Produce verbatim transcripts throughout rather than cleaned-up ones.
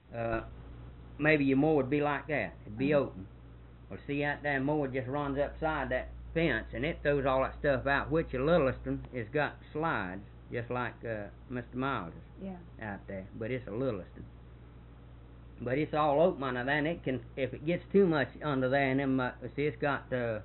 uh, maybe your mower would be like that. It'd be Uh-huh. open. Well, see, that damn mower just runs upside that fence, and it throws all that stuff out, which the littlest one has got slides, just like uh, Mister Miles Yeah. out there, but it's a littlest one. But it's all open under there, and it can, if it gets too much under there, and them, uh, see, it's got uh,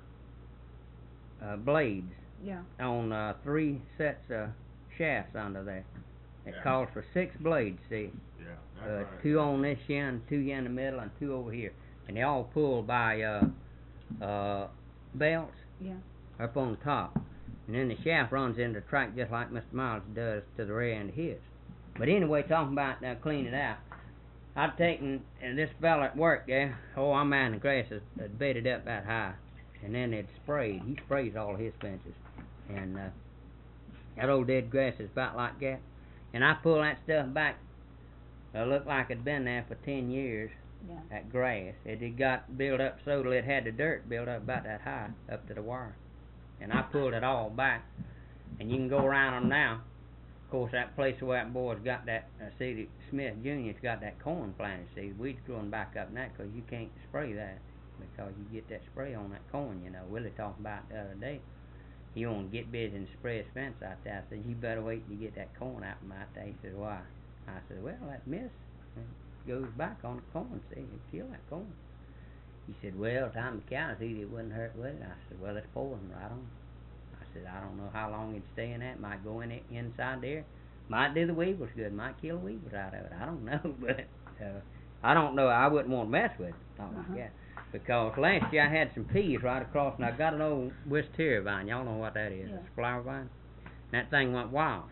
uh, blades Yeah. on uh, three sets of shafts under there. It Yeah. calls for six blades, see, Yeah, that's uh, right. two on this end, two here in the middle, and two over here, and they all pulled by uh, uh, belts Yeah. up on top, and then the shaft runs into the track just like Mister Miles does to the rear end of his. But anyway, talking about uh, cleaning it out, I'd taken and this fella at work there. Oh, our man, the grass is is bedded up that high, and then it sprayed. He sprays all his fences, and uh, that old dead grass is about like that. And I pull that stuff back. It looked like it'd been there for ten years. Yeah. That grass, it had got built up so that it had the dirt built up about that high up to the wire. And I pulled it all back, and you can go around them now. Of course, that place where that boy's got that, uh, see, Smith Junior's got that corn planted, see, weeds growing back up in that because you can't spray that because you get that spray on that corn, you know. Willie talked about the other day. He wanted to get busy and spray his fence out there. I said, you better wait till you get that corn out from out there. He said, why? I said, well, that mist goes back on the corn, see, it kill that corn. He said, well, time the cows eat it wouldn't hurt with it. I said, well, it's poison right on. I said, I don't know how long it'd stay in that. Might go in it inside there. Might do the weevils good. Might kill the weevils out of it. I don't know, but uh, I don't know. I wouldn't want to mess with it. Not Uh-huh. like that. Because last year I had some peas right across, and I got an old wisteria vine. Y'all know what that is? Yeah. It's a flower vine. And that thing went wild.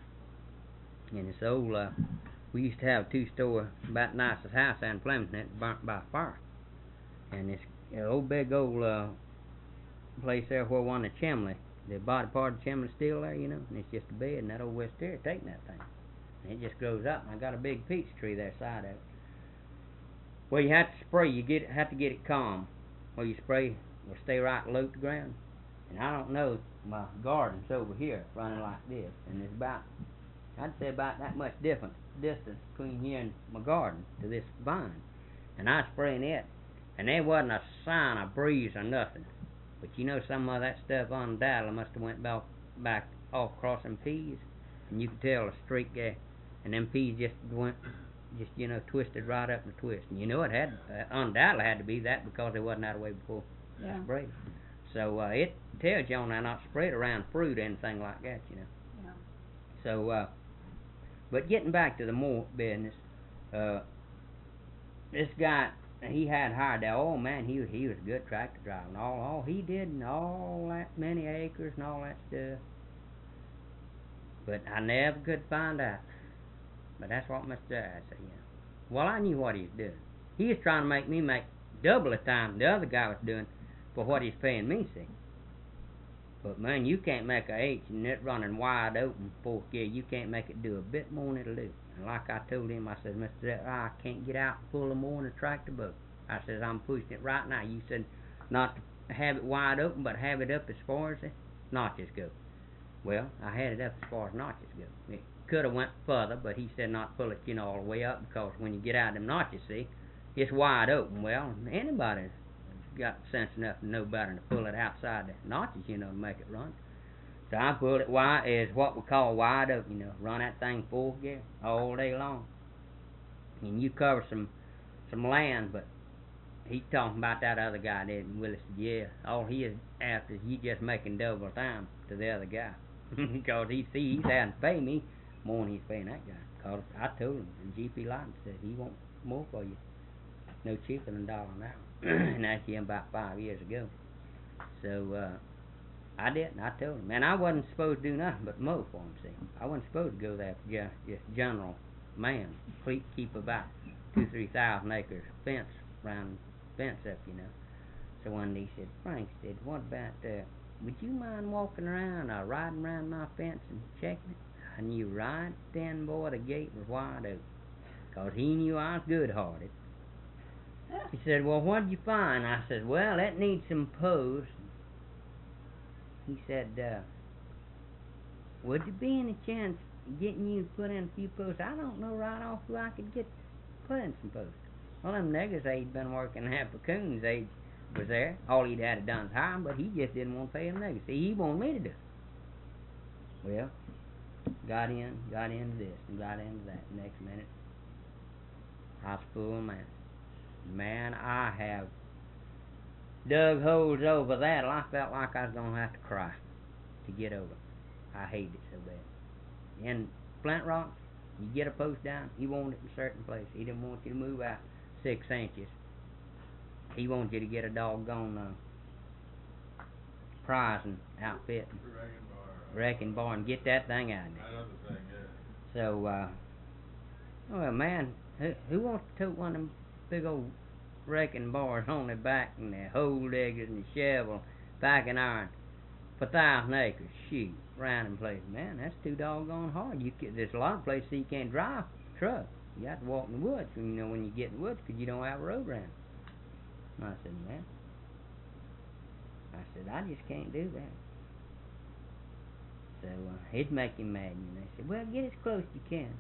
And it's old. Uh, we used to have a two-story, about the nicest house out in Flemington. It burnt by fire. And this uh, old big old uh, place there where one of the chimney, the body part of the chimney still there, you know, and it's just a bed, and that old wisteria taking that thing. And it just grows up, and I got a big peach tree there side of it. Well, you have to spray. You get have to get it calm. Well, you spray, will stay right low to the ground. And I don't know, my garden's over here running like this, and there's about, I'd say about that much difference distance between here and my garden to this vine. And I spraying it, and there wasn't a sign of breeze or nothing. But you know, some of that stuff undoubtedly must have went back, back off across them peas, and you could tell a streak there, and them peas just went, just you know, twisted right up in a twist. And you know, it had uh, undoubtedly had to be that because it wasn't that way before Yeah. I sprayed. So uh, it tells you on there not to spray it around fruit or anything like that, you know. Yeah. So, uh, but getting back to the more business, uh, this guy, he had hired that. Oh man, he was he was a good tractor driver. And all all he did and all that many acres and all that stuff. But I never could find out. But that's what Mister Dad said, you know. Well, I knew what he was doing. He was trying to make me make double the time the other guy was doing for what he's paying me, see. But man, you can't make a H and it running wide open fourth gear. You can't make it do a bit more than it'll do. And like I told him, I said, Mister Zephyr, I can't get out and pull no more than a tractor boat. I said, I'm pushing it right now. You said not to have it wide open, but have it up as far as the notches go. Well, I had it up as far as notches go. It could have went further, but he said not pull it, you know, all the way up because when you get out of them notches, see, it's wide open. Well, anybody's got sense enough to know better than to pull it outside the notches, you know, to make it run. So I pulled it wide, is what we call wide open, you know, run that thing full gear all day long. And you cover some some land, but he talking about that other guy did, and Willie said, yeah, all he is after is you just making double time to the other guy. Because he see he's having to pay me more than he's paying that guy. Because I told him, and G P Lawton said he won't more for you, no cheaper than a dollar an hour. And that's him about five years ago. So uh, I didn't. I told him, man, I wasn't supposed to do nothing but mow for him. See, I wasn't supposed to go there for just, just general man, keep keep about two three thousand acres fence round fence up, you know. So one day he said, Frank said, what about uh, would you mind walking around or riding around my fence and checking it? I knew right then, boy, the gate was wide open, 'cause he knew I was good-hearted. He said, well, what'd you find? I said, well, that needs some posts. He said, uh, would there be any chance getting you to put in a few posts? I don't know right off who I could get fencing post. Well, them niggers they'd been working half a coon's age was there. All he'd had to done is hire 'em, but he just didn't want to pay them niggers. See, he wanted me to do it. Well, got in, got into this, and got into that. Next minute, I was full of man. Man, I have dug holes over that till I felt like I was going to have to cry to get over it. I hated it so bad. In Flint Rock, you get a post down, he wanted it in a certain place. He didn't want you to move out six inches. He wanted you to get a doggone uh, prizing outfit, wrecking bar, and get that thing out of there. Another thing, yeah. So, uh, well, man, who, who wants to tote one of them big old wrecking bars on their back and their hole diggers and the shovel, packing iron for a thousand acres? Shoot, round in places, man, that's too doggone hard. You can, there's a lot of places you can't drive a truck. You have to walk in the woods, you know, when you get in the woods, because you don't have a road around. And I said, man, I said, I just can't do that. So uh, it'd make him mad, and they said, well, get as close as you can.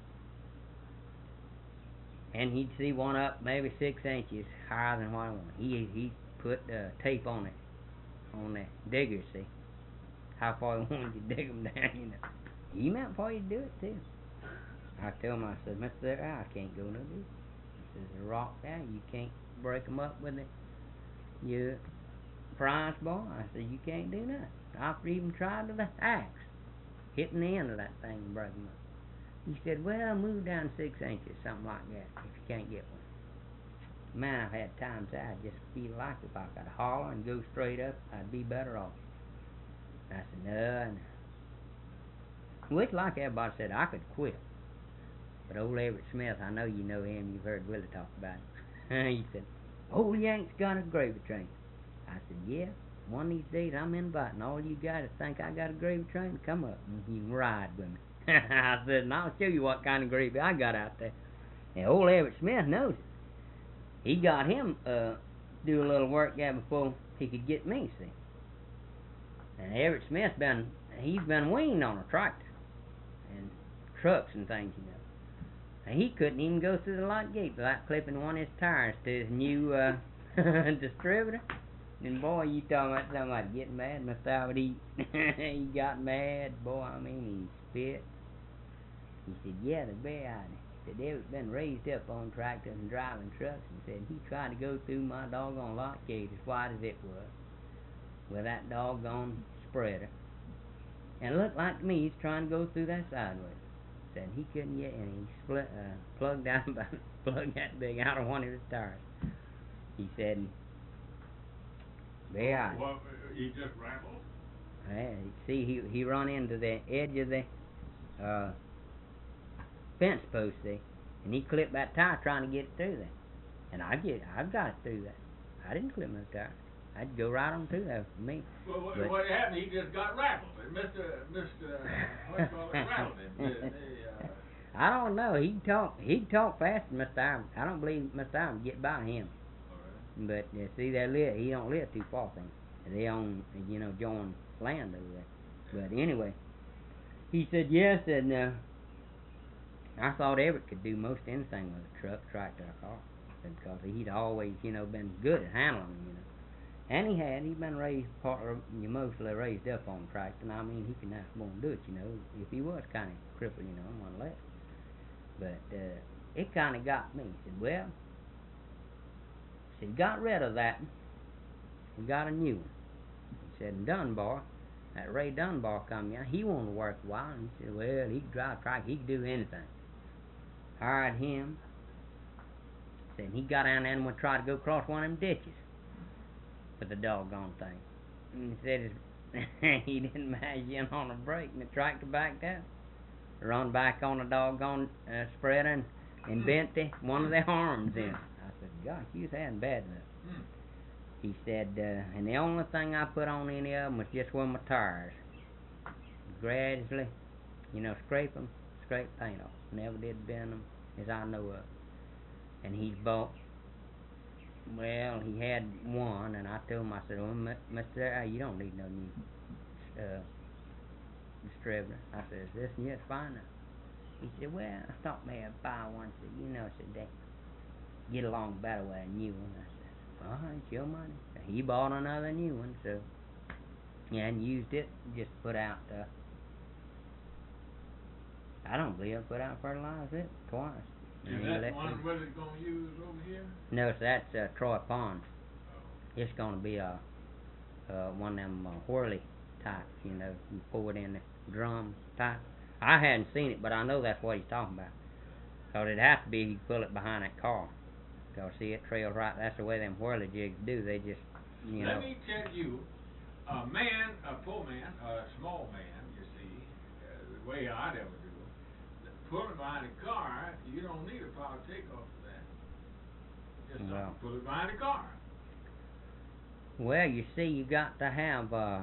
And he'd see one up maybe six inches higher than what I wanted. He he put uh, tape on it, on the digger, see, how far he wanted to dig them down, you know. He meant for you to do it, too. I told him, I said, Mister I can't go no deeper. He says, a rock down, you can't break them up with it. Your prize bar? I said, you can't do nothing. I've even tried with the axe, hitting the end of that thing and breaking them up. He said, well, move down six inches, something like that, if you can't get one. Man, I've had times I just feel like if I could holler and go straight up, I'd be better off. I said, no, no. Which, like everybody said, I could quit. But old Everett Smith, I know you know him, you've heard Willie talk about him. He said, old Yank's got a gravy train. I said, yeah, one of these days I'm inviting all you guys to think I got a gravy train to come up and you can ride with me. I said, and I'll show you what kind of gravy I got out there. And old Everett Smith knows it. He got him uh do a little work there before he could get me, see. And Everett Smith's been, he's been weaned on a tractor and trucks and things, you know. And he couldn't even go through the lock gate without clipping one of his tires to his new uh, distributor. And boy, you talking about somebody getting mad, Mister Albert, he, he got mad, boy, I mean, he spit. He said, yeah, the bad idea. He said, Everett's been raised up on tractors and driving trucks, and said he tried to go through my doggone lock gate as wide as it was with that doggone spreader. And it looked like to me he's trying to go through that sideways. Said he couldn't get, and he split, uh, plugged down, about, plugged that big out of one of his tires. He said, yeah. Well, he just rambled? Yeah, see, he he run into the edge of the uh, fence post there, and he clipped that tire trying to get it through there. And I get, I got it through there. I didn't clip my tire. I'd go right on through there for me. Well, what, but, what happened? He just got rattled. And Mister Mister what do you call it? Rattled him. They, they, uh... I don't know. He'd talk. He'd talk fast, Mister Iron. I don't believe Mister Iron would get by him. But uh, see, they live. He don't live too far from him. They own, you know, joint land over there. But anyway, he said yes, and uh, I thought Everett could do most anything with a truck, tractor, or car, because he'd always, you know, been good at handling them, you know. And he had. He'd been raised, partly, mostly raised up on tractor, and I mean, he can now go and do it, you know, if he was kind of crippled, you know, one less. But uh, it kind of got me. He said, well, he said, got rid of that. He got a new one. He said, Dunbar, that Ray Dunbar come in, he wanted to work a while, and he said, well, he could drive a tractor, he could do anything. Hired him. Said he got down there and would try to go across one of them ditches with the doggone thing. And he said his, he didn't manage in on a brake, and the tractor backed up. Run back on the doggone uh, spreader and, and bent the, one of the arms in. I said, gosh, you was having bad luck. Mm. He said, uh, and the only thing I put on any of them was just one of my tires. Gradually, you know, scrape them, scrape paint off. Never did bend them, as I know of. And he's bought, well, he had one, and I told him, I said, well, Mister You don't need no new uh, distributor. I said, is this new? It's fine now. He said, well, I thought maybe I'd buy one. I said, you know, I said, they get along better with a new one. I said, well, it's your money. So he bought another new one, so, yeah, and used it, just put out, uh, I don't believe I put out fertilizer it twice. Is And he that let one me- Willie's gonna use over here? No, so that's uh, Troy Pond. Oh. It's gonna be a, uh, one of them uh, whirly types, you know, you pour it in the drum type. I hadn't seen it, but I know that's what he's talking about. So it'd have to be you pull it behind that car. Cause see, it trails right. That's the way them whirly jigs do. They just, you Let know. me tell you, a man, a poor man, a small man, you see, uh, the way I'd ever do it, pull it behind a car, you don't need a power takeoff for that. Just Well. pull it behind a car. Well, you see, you got to have, uh,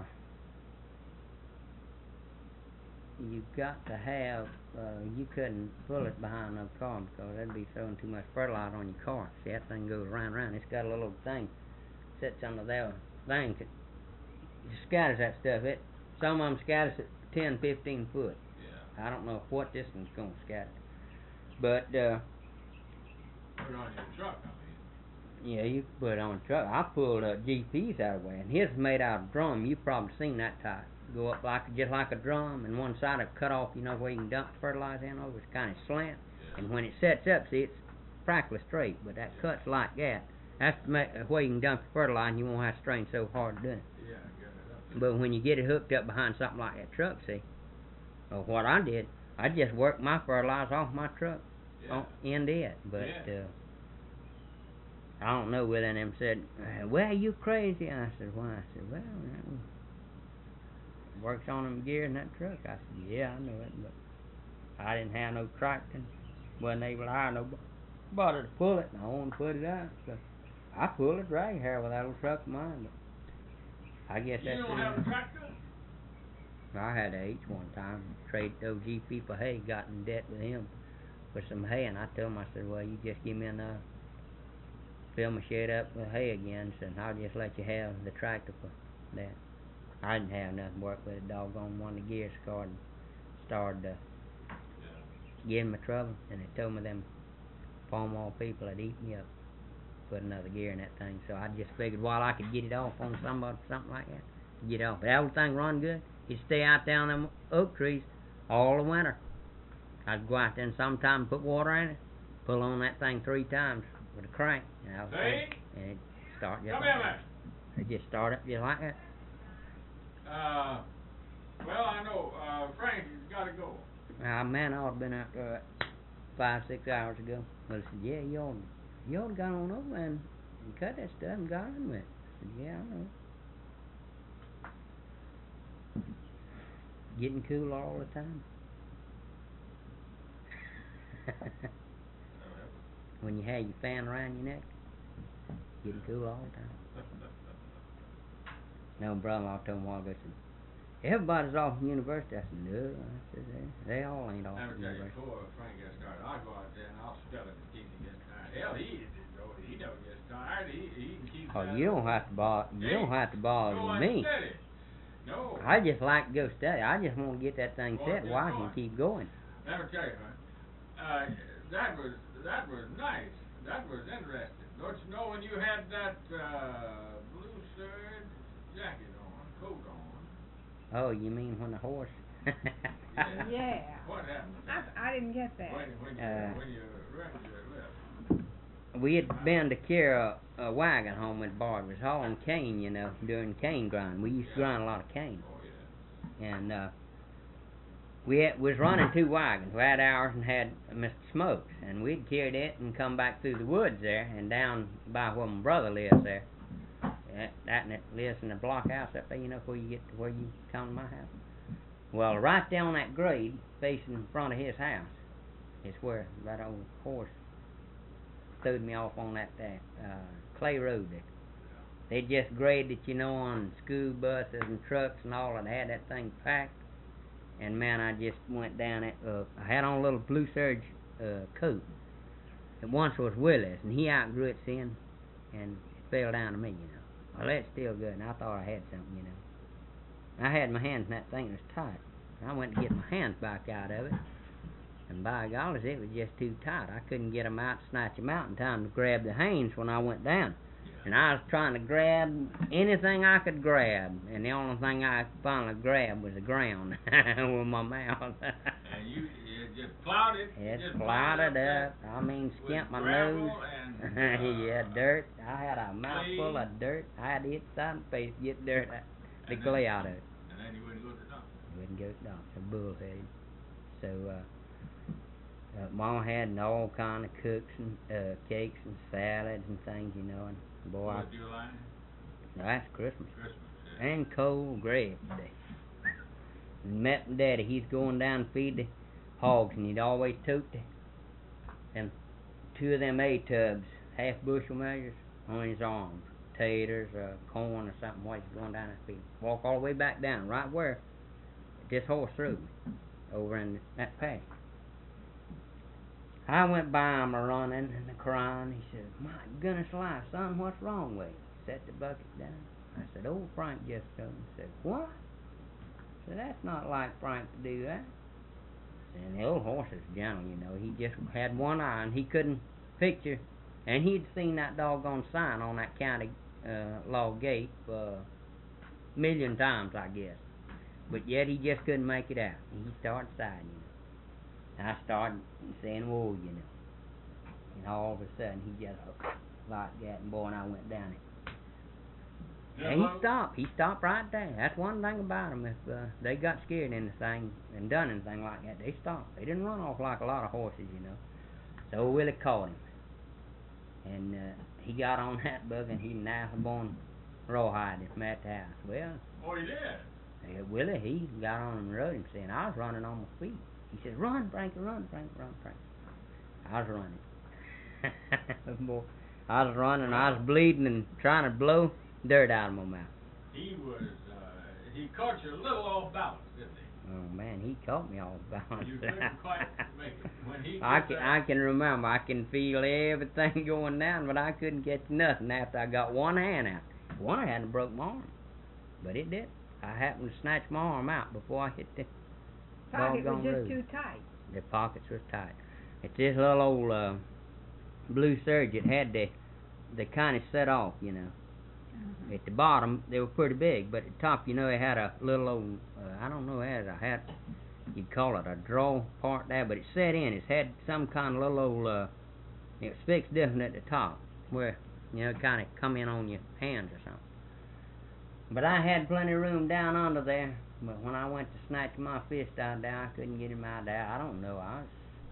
you got to have, uh, you couldn't pull it behind no car because that'd be throwing too much fertilizer on your car. See, that thing goes round and round. It's got a little thing sits under there, thing that scatters that stuff. It, some of them scatters at ten, fifteen foot. Yeah. I don't know what this one's gonna scatter, but, uh, Put it on your truck, I mean. yeah, you can put it on a truck. I pulled uh, G Ps out of the way, and his is made out of drum. You've probably seen that type. Go up like just like a drum, and one side of cut off, you know, where you can dump the fertilizer in over. It's kind of slant, Yeah. and when it sets up, see, it's practically straight, but that Yeah. cuts like that. That's the ma- where you can dump the fertilizer, and you won't have to strain so hard doing it. Yeah, get it up. But when you get it hooked up behind something like that truck, see, well, what I did, I just worked my fertilizer off my truck, Yeah. on, into it, but, Yeah. uh, I don't know whether them said, uh, well, you crazy. I said, why? I said, well, that works on them gears in that truck. I said, yeah, I know it, but I didn't have no tractor. Wasn't able to hire nobody to pull it, and I wanted to put it out. So I pulled a drag hair with that little truck of mine, but I guess You that's don't the have a tractor? I had a H one time, traded O G P for hay, got in debt with him for some hay, and I told him, I said, well, you just give me enough, fill my shed up with hay again, so I'll just let you have the tractor for that. I didn't have nothing to work with. A doggone one of the gears started, started uh, Yeah. giving me trouble, and they told me them Palmall people had eat me up, put another gear in that thing, so I just figured while I could get it off on somebody, something like that, get it off. But that old thing run good. You stay out there on them oak trees all the winter. I'd go out there and sometime put water in it, pull on that thing three times with a crank, and, I was Hey? and it start just Come like here, that. man. It just start up just like that. Uh, well, I know, uh, Frank, he's gotta go. Ah, man, I ought to have been out there five, six hours ago. But I said, yeah, you ought, you ought to gone on over and, and cut that stuff and got in with it. I said, yeah, I know. Getting cool all the time. When you have your fan around your neck, getting cool all the time. No, brother-in-law told me a while ago, said, everybody's off from university. I said, no. I said, they, they all ain't off Let from me tell you, university. before Frank gets started, I'll go out there and I'll spell it to keep him getting tired. Hell, he, he don't get tired. He, he can keep Oh, that you up. don't have to bother. You Hey, don't have to bother go me. unsteady. No. I just like to go study. I just want to get that thing Go on, set get where I going. can keep going. Let me tell you, man. Uh, that was that was nice. That was interesting. Don't you know when you had that uh, blue serge jacket on, coat on? Oh, you mean when the horse? Yeah. Yeah. What happened? I, I didn't get that. When when you Uh, when you ready to left? We had been to carry a, a wagon home with Bart. Was hauling cane, you know, during cane grind. We used to Yeah. grind a lot of cane. Oh yeah. And uh, we had, was running two wagons. We had ours and had Mister Smokes. And we'd carried it and come back through the woods there and down by where my brother lives there. That, that and it lives in the block house up there, you know, where you get to where you come to my house. Well, right down that grade, facing in front of his house, is where that old horse threw me off on that, that uh, clay road there. They just graded it, you know, on school buses and trucks and all, and had that thing packed. And man, I just went down it. Uh, I had on a little blue serge uh, coat. It once was Willie's, and he outgrew it sin, and it fell down to me, you know. Well, it's still good, and I thought I had something, you know. I had my hands in that thing, it was tight. I went to get my hands back out of it, And by golly, it was just too tight. I couldn't get 'em out, snatch 'em out in time to grab the reins when I went down. And I was trying to grab anything I could grab, and the only thing I finally grabbed was the ground with my mouth. And you, you just plowed it? It just plowed it up. up. I mean, skimp my gravel nose. And, uh, yeah, dirt. I had a mouthful clay. of dirt. I had to hit the side of the face to get dirt, out- the And clay then- out of it. And then you wouldn't go to the doctor. Wouldn't go to the doctor, bullheaded. So, uh, uh, Mom had all kind of cooks and uh, cakes and salads and things, you know. And boy, I, Fourth of July, that's Christmas. Christmas, yeah. And cold gravy day. And met my daddy. He's going down to feed the hogs, and he'd always tote the, them two of them A tubs, half bushel measures, on his arms. Taters, uh, corn, or something. While he's going down to feed. Walk all the way back down, right where this horse threw me, over in that pasture. I went by him a running and crying. He said, "My goodness alive, son, what's wrong with you?" Set the bucket down. I said, "Old Frank just come." He said, "What?" I said, "That's not like Frank to do that." And the old horse is gentle, you know. He just had one eye, and he couldn't picture. And he'd seen that doggone sign on that county uh, law gate uh, a million times, I guess. But yet he just couldn't make it out. He started sighing, you know. And I started saying, "Whoa," you know. And all of a sudden, he just like that, and boy, and I went down it. Just And he like- stopped. He stopped right there. That's one thing about them. If uh, they got scared in the thing and done anything like that, they stopped. They didn't run off like a lot of horses, you know. So Willie caught him. And uh, he got on that bug, and he knifed a bone rawhide him at the house. Well, Oh, you did? uh, Willie, he got on and rode him, saying, "I was running on my feet." He said, "Run, Frankie, run, Frankie, run, Frankie." I was running. Boy, I was running. I was bleeding and trying to blow dirt out of my mouth. He was, uh, he caught you a little off balance, didn't he? Oh man, he caught me off balance. You couldn't quite make it. When he I did can, that- I can remember. I can feel everything going down, but I couldn't catch nothing after I got one hand out. One hand broke my arm, but it did. I happened to snatch my arm out before I hit the Pocket was doggone just road. too tight. The pockets was tight. It's this little old uh, blue serge. It had the the kind of set off, you know. Uh-huh. At the bottom, they were pretty big, but at the top, you know, it had a little old, uh, I don't know, it had a hat, you'd call it a draw part there, but it set in. It had some kind of little old, uh, it was fixed different at the top, where, you know, it kind of come in on your hands or something. But I had plenty of room down under there, but when I went to snatch my fist out there, I couldn't get him out there. I don't know, I was,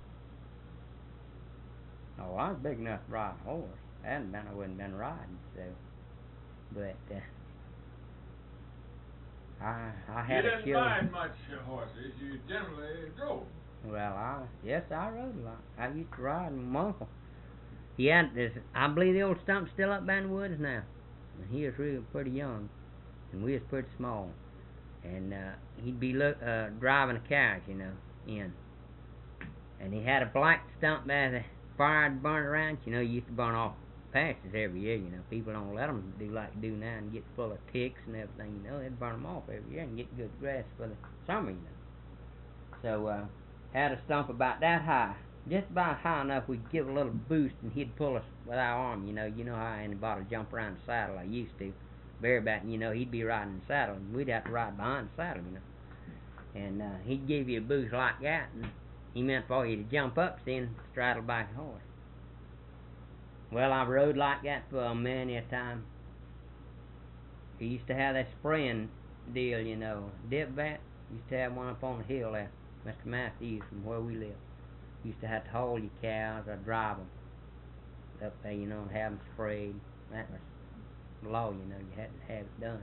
oh, I was big enough to ride a horse. Hadn't been, I wouldn't been riding, so. But uh, I I You had a didn't show. ride much uh, horses. You generally drove. Well, I yes I rode a lot. I used to ride with my uncle. He had this. I believe the old stump's still up in the woods now. And he was really pretty young, and we was pretty small. And uh, he'd be look uh, driving a carriage, you know, in. And he had a black stump there. The fire had burned around. You know, you used to burn off pastures every year, you know. People don't let them do like they do now and get full of ticks and everything, you know. They'd burn them off every year and get good grass for the summer, you know. So, uh, had a stump about that high, just about high enough we'd give a little boost and he'd pull us with our arm, you know. You know how anybody jump around the saddle I used to. Bareback, you know, he'd be riding the saddle and we'd have to ride behind the saddle, you know. And uh, he'd give you a boost like that, and he meant for you to jump up, then straddle back a horse. Well, I rode like that for many a time. He used to have that spraying deal, you know, dip bat. Used to have one up on the hill there, Mister Matthews, from where we live. Used to have to haul your cows or drive them up there, you know, and have them sprayed. That was the law, you know, you had to have it done.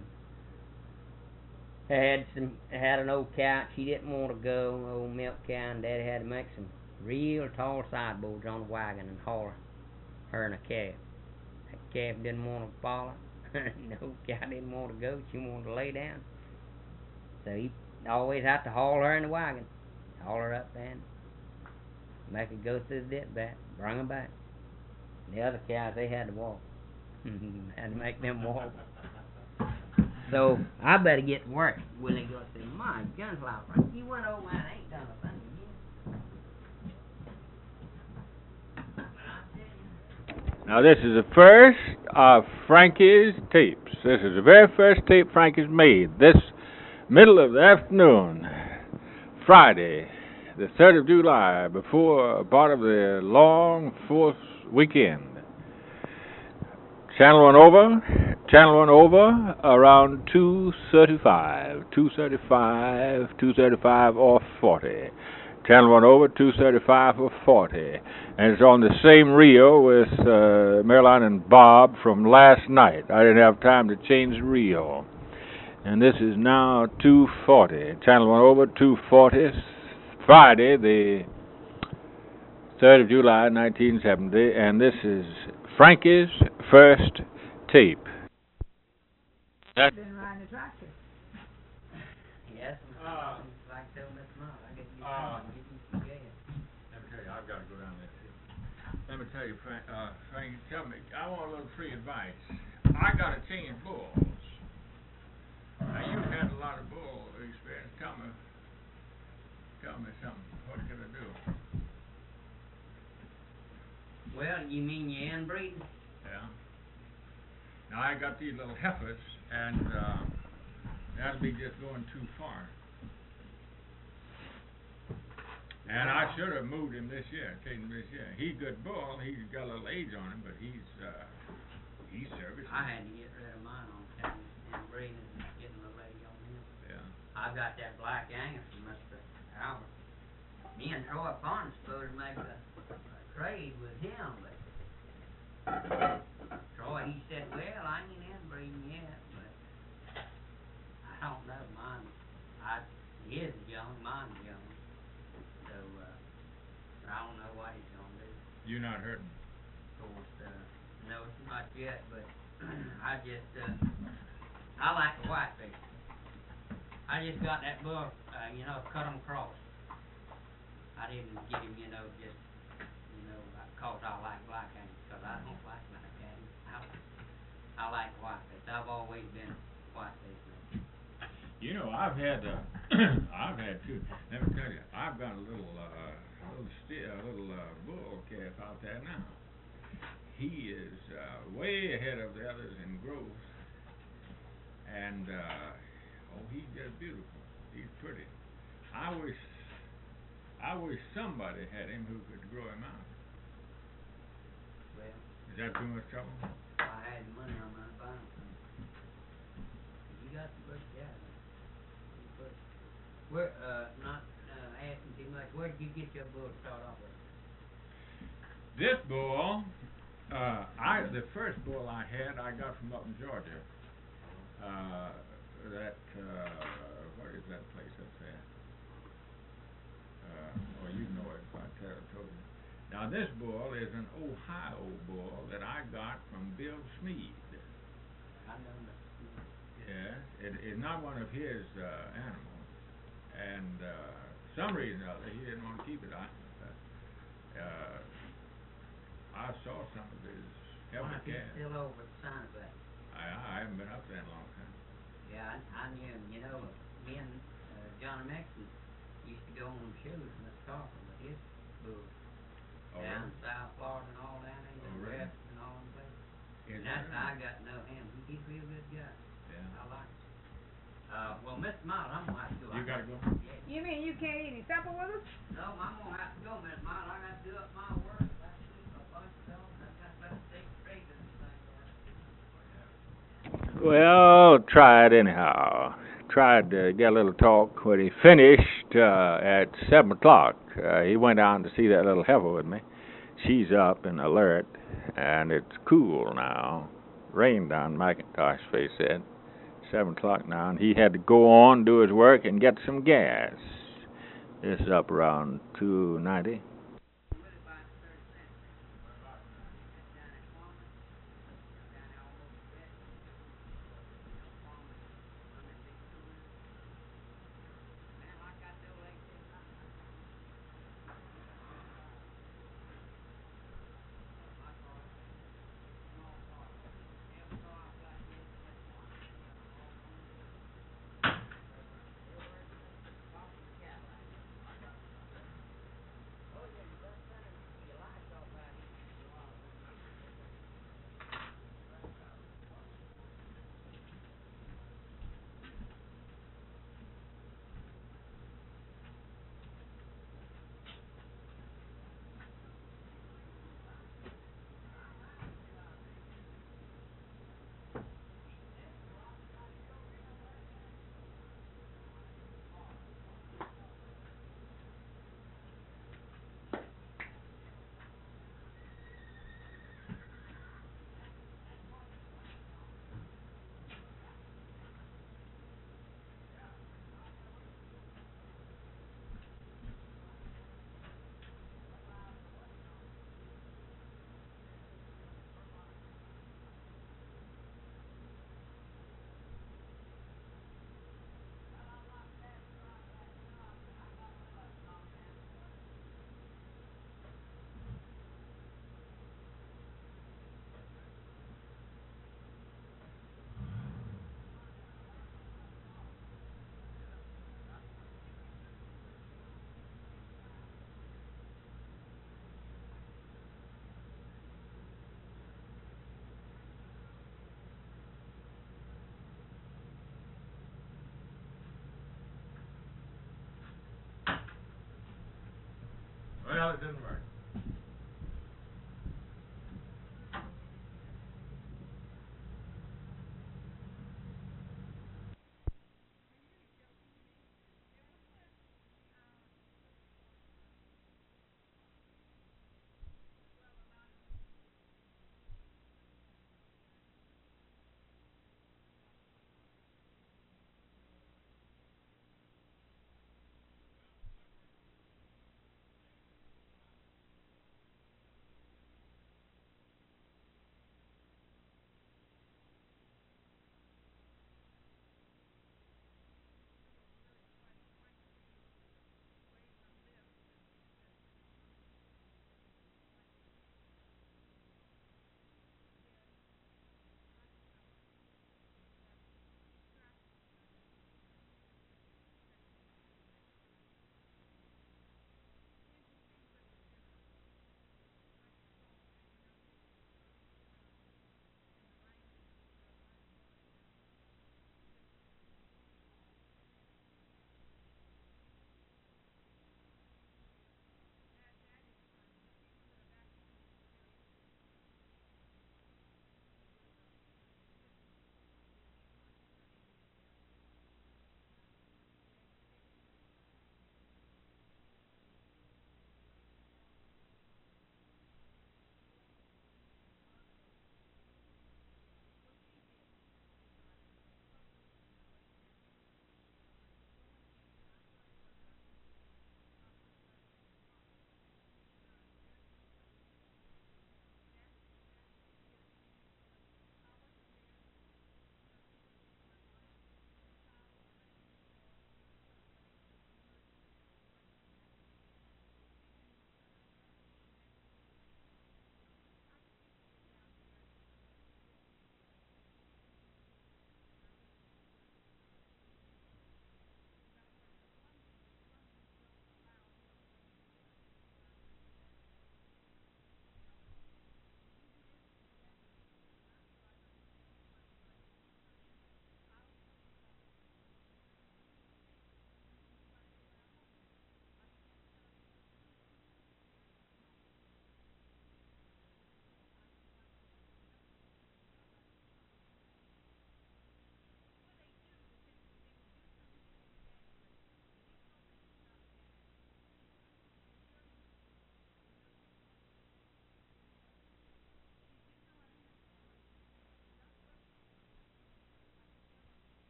I had some, I had an old cow. She didn't want to go, old milk cow, and Daddy had to make some real tall sideboards on the wagon and haul her. Her and a calf. That calf didn't want to follow. No, cow didn't want to go. She wanted to lay down. So he always had to haul her in the wagon. Haul her up there and make her go through the dip bat. Bring her back. The other cows, they had to walk. Had to make them walk. So I better get to work. Willie goes, say, "My goodness, Frank, you went over and ain't done a thing Now, this is the first of Frankie's tapes. This is the very first tape Frankie's made. This middle of the afternoon, Friday, the third of July, before part of the long fourth weekend. Channel one over, channel one over, around two thirty-five, two thirty-five, two thirty-five or forty. Channel one over, two thirty-five or forty. And it's on the same reel with uh, Marilyn and Bob from last night. I didn't have time to change the reel. And this is now two forty. Channel one over, two forty, Friday, the third of July, nineteen seventy. And this is Frankie's first tape. Been riding a tractor. Yes, Uh, like tell Miss Mom, I get you uh, some, give you some gas. Let me tell you, I've got to go down there, too. Let me tell you, Frank, uh, Frank, tell me, I want a little free advice. I got to change bulls. Now, you've had a lot of bull experience. Tell me, tell me something. What can I do? Well, you mean you inbreeding? Yeah. Now, I got these little heifers, and uh, that'll be just going too far. And I should have moved him this year, taken him this year. He's a good bull. He's got a little age on him, but he's uh, he's servicing. I had to get rid of mine on time and breeding and getting a little age on him. Yeah. I've got that black Angus from Mister Albert. Me and Troy Pond supposed to make a, a trade with him, but Troy, he said, well, I ain't inbreeding yet, but I don't know, mine, I, his is young, mine's young, so, uh, I don't know what he's gonna do. You're not hurting. Of course, uh, no, not yet, but I just, uh, I like the white face. I just got that bull, uh, you know, cut 'em across. I didn't get him, you know, just, you know, cause I like black Angus, cause I don't like black Angus. I, I like white face. I've always been white face. You know, I've had, uh, I've had two. Let me tell you, I've got a little, uh, a little, sti- a little uh, bull calf out there now. He is uh, way ahead of the others in growth, and uh, oh, he's just beautiful. He's pretty. I wish, I wish somebody had him who could grow him out. Well, Is that too much trouble? if I had money, I might buy him some. You got the good guy. But, where, uh, not, uh, asking too much, where did you get your bull to start off with? This bull, uh, I the first bull I had, I got from up in Georgia. Uh, that uh, what is that place up there? Uh, well, you know it if I tell told you. Now this bull is an Ohio bull that I got from Bill Smead. I know that. Yeah, it is not one of his uh, animals, and uh, some reason or other he didn't want to keep it. I, uh, I saw some of his Wonder heifer if he's calves. still over at Sinabay. I, I haven't been up there in a long time. Yeah, I, I knew him, you know, me and, uh, Johnny Mixon used to go on shows in the Stockton with his bull. Oh, Down really? in South Florida and all down there, Oh, the really? West and all them places. Is And that's it how I really? got to know him. He, he'd be a good guy. Yeah. I like him. Uh, well, Mister Miles, I'm gonna have to go. You I gotta go? Yeah. You mean you can't eat any supper with us? No, I'm gonna have to go, Mister Miles. I got to do up my work. I got to sleep a bunch of dogs. I got to take straight and things. Well, tried anyhow. Tried to get a little talk. When he finished uh, at seven o'clock, uh, he went down to see that little heifer with me. She's up and alert, and it's cool now. Rain down McIntosh face said. Seven o'clock now, and he had to go on, do his work, and get some gas. This is up around two ninety. Well, it's in the mercy.